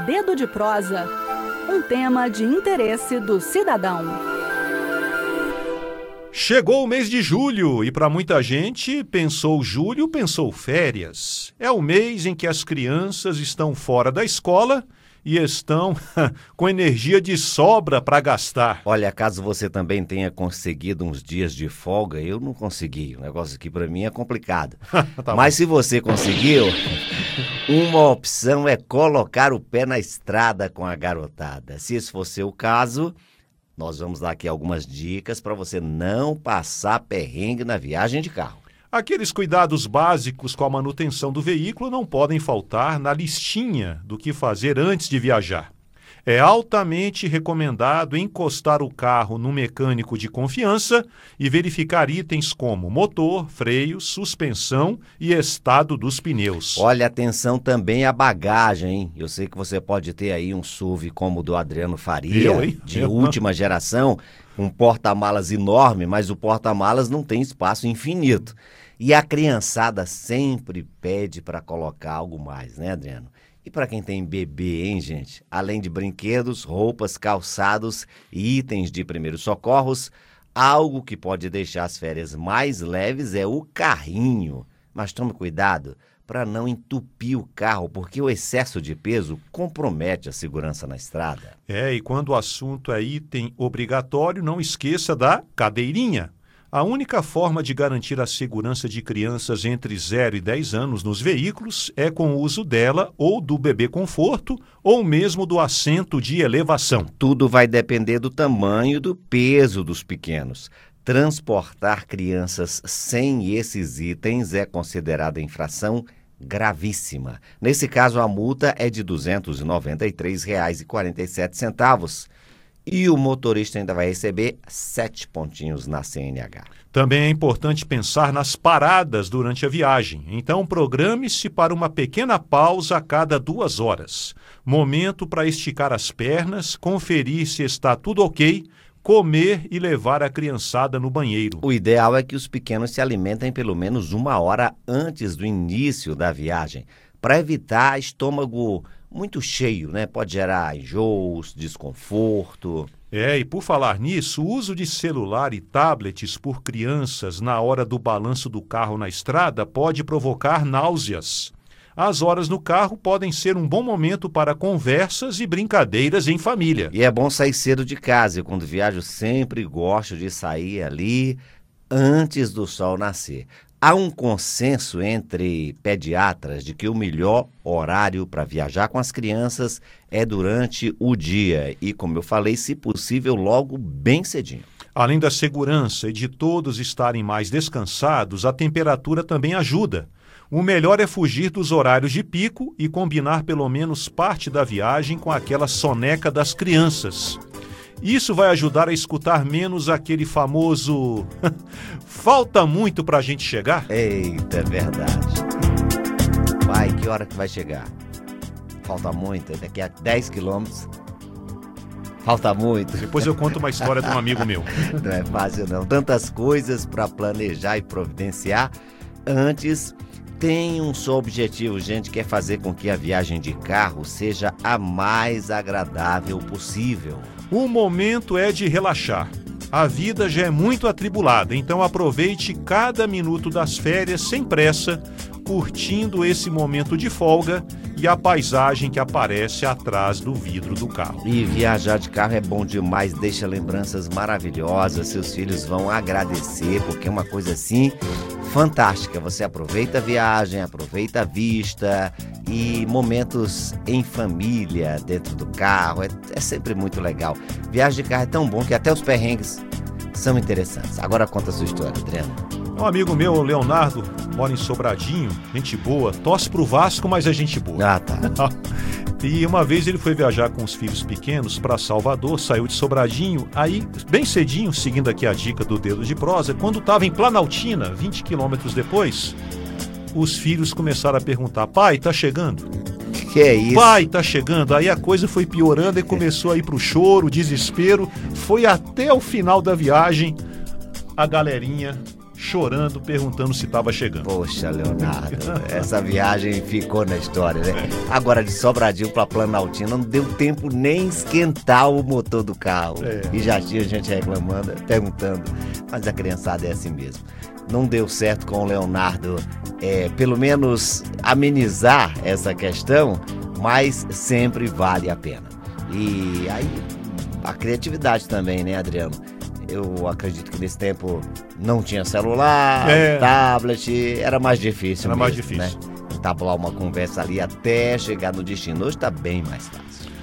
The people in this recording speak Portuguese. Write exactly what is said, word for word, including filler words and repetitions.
Dedo de Prosa, um tema de interesse do cidadão. Chegou o mês de julho e para muita gente, pensou julho, pensou férias. É o mês em que as crianças estão fora da escola e estão com energia de sobra para gastar. Olha, caso você também tenha conseguido uns dias de folga, eu não consegui. O negócio aqui para mim é complicado. Tá. Mas se você conseguiu, uma opção é colocar o pé na estrada com a garotada. Se esse for seu caso, nós vamos dar aqui algumas dicas para você não passar perrengue na viagem de carro. Aqueles cuidados básicos com a manutenção do veículo não podem faltar na listinha do que fazer antes de viajar. É altamente recomendado encostar o carro no mecânico de confiança e verificar itens como motor, freio, suspensão e estado dos pneus. Olha, atenção também à bagagem, hein? Eu sei que você pode ter aí um S U V como o do Adriano Faria, Eu, hein? de Eu, última geração, um porta-malas enorme, mas o porta-malas não tem espaço infinito. E a criançada sempre pede para colocar algo mais, né, Adriano? E para quem tem bebê, hein, gente? Além de brinquedos, roupas, calçados e itens de primeiros socorros, algo que pode deixar as férias mais leves é o carrinho. Mas tome cuidado para não entupir o carro, porque o excesso de peso compromete a segurança na estrada. É, e quando o assunto é item obrigatório, não esqueça da cadeirinha. A única forma de garantir a segurança de crianças entre zero e dez anos nos veículos é com o uso dela ou do bebê conforto ou mesmo do assento de elevação. Tudo vai depender do tamanho e do peso dos pequenos. Transportar crianças sem esses itens é considerada infração gravíssima. Nesse caso, a multa é de duzentos e noventa e três reais e quarenta e sete centavos. E o motorista ainda vai receber sete pontinhos na C N H. Também é importante pensar nas paradas durante a viagem. Então, programe-se para uma pequena pausa a cada duas horas. Momento para esticar as pernas, conferir se está tudo ok, comer e levar a criançada no banheiro. O ideal é que os pequenos se alimentem pelo menos uma hora antes do início da viagem, para evitar estômago muito cheio, né? Pode gerar enjoos, desconforto. É, e por falar nisso, o uso de celular e tablets por crianças na hora do balanço do carro na estrada pode provocar náuseas. As horas no carro podem ser um bom momento para conversas e brincadeiras em família. E é bom sair cedo de casa. Eu, quando viajo, sempre gosto de sair ali antes do sol nascer. Há um consenso entre pediatras de que o melhor horário para viajar com as crianças é durante o dia e, como eu falei, se possível, logo bem cedinho. Além da segurança e de todos estarem mais descansados, a temperatura também ajuda. O melhor é fugir dos horários de pico e combinar pelo menos parte da viagem com aquela soneca das crianças. Isso vai ajudar a escutar menos aquele famoso falta muito pra gente chegar? Eita, é verdade. Pai, que hora que vai chegar? Falta muito, daqui a dez quilômetros. Falta muito. Depois eu conto uma história de um amigo meu. Não é fácil não. Tantas coisas para planejar e providenciar. Antes, tem um só objetivo, gente, que é fazer com que a viagem de carro seja a mais agradável possível. O momento é de relaxar. A vida já é muito atribulada, então aproveite cada minuto das férias sem pressa, curtindo esse momento de folga e a paisagem que aparece atrás do vidro do carro. E viajar de carro é bom demais, deixa lembranças maravilhosas, seus filhos vão agradecer, porque é uma coisa assim fantástica. Você aproveita a viagem, aproveita a vista e momentos em família dentro do carro, é, é sempre muito legal. Viagem de carro é tão bom que até os perrengues são interessantes. Agora conta a sua história, Adriano. Um amigo meu, o Leonardo, mora em Sobradinho, gente boa, torce pro Vasco, mas é gente boa. Ah, tá. E uma vez ele foi viajar com os filhos pequenos para Salvador, saiu de Sobradinho, aí bem cedinho, seguindo aqui a dica do Dedo de Prosa, quando estava em Planaltina, vinte quilômetros depois, os filhos começaram a perguntar: pai, tá chegando? Que é isso? Pai, tá chegando. Aí a coisa foi piorando e começou a ir pro choro, desespero, foi até o final da viagem, a galerinha chorando, perguntando se estava chegando. Poxa, Leonardo, essa viagem ficou na história, né? Agora de Sobradinho para Planaltina não deu tempo nem esquentar o motor do carro. É. E já tinha gente reclamando, perguntando. Mas a criançada é assim mesmo. Não deu certo com o Leonardo, é, pelo menos amenizar essa questão, mas sempre vale a pena. E aí, a criatividade também, né, Adriano? Eu acredito que nesse tempo não tinha celular, é. tablet, era mais difícil Era mesmo, mais difícil. né? Entablar uma conversa ali até chegar no destino. Hoje tá bem mais fácil.